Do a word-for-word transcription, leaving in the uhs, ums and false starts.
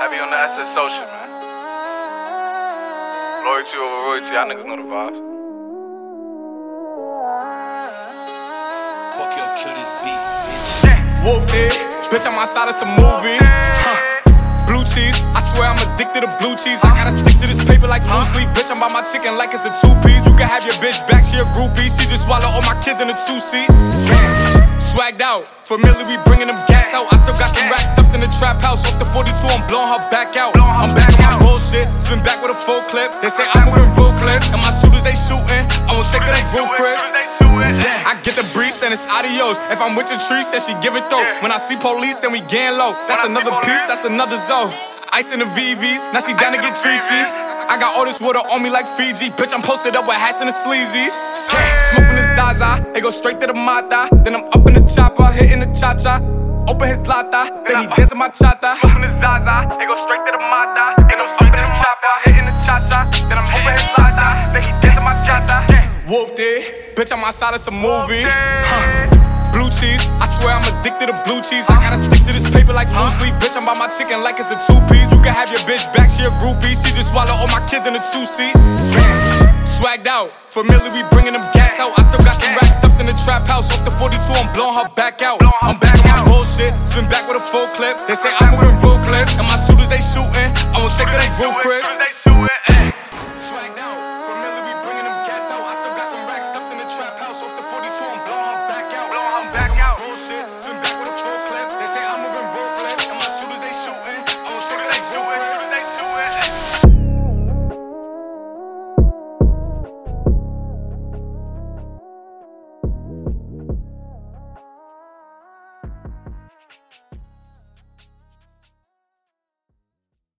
Heavy on the S S social, man. Loyalty over royalty, y'all niggas know the vibes. Fuck your kill this beat, bitch. Whooped it, bitch, I'm outside of some movie. Blue cheese, I swear I'm addicted to blue cheese. I gotta stick to this paper like blue sleep. Bitch, I'm by my chicken like it's a two-piece. You can have your bitch back, she a groupie. She just swallow all my kids in a two-seat. Swagged out, familiar, we bringing them gas out. I still got some racks stuffed in the trap house. Off the forty-two, I'm blowing her back out. I'm back on my bullshit, spin back with a full clip. They say I'm moving ruthless, and my shooters they shooting. I won't take it, they roof, Chris. I get the breeze, then it's adios. If I'm with your trees, then she give it though. When I see police, then we gang low. That's another piece, that's another zone. Ice in the V Vs, now she down to get treachy. I got all this water on me like Fiji. Bitch, I'm posted up with hats and the sleazies. Smoking the Zaza, they go straight to the Mata. Then I'm up in the chopper, hitting the cha-cha. Open his lata, then he dancing my chata. Open the Zaza, they go straight to the Mata. Then I'm up in the chopper, hitting the cha-cha. Then I'm open his lata, then he dancing my chata. Whooped it, bitch, I'm outside of some movie. Blue cheese, I swear I'm addicted to blue cheese. I gotta stick to this paper like blue sleep. Bitch, I'm by my chicken like it's a two-piece. You can have your bitch back, she a groupie. She just swallow all my kids in a two-seat. Swagged out, familiar, we bringing them gas out. I still got some racks stuffed in the trap house. Off the forty-two, I'm blowing her back out. I'm back on my bullshit, spin back with a full clip. They say I'm moving ruthless, and my shooters they shooting. I won't take it, they roof, Chris.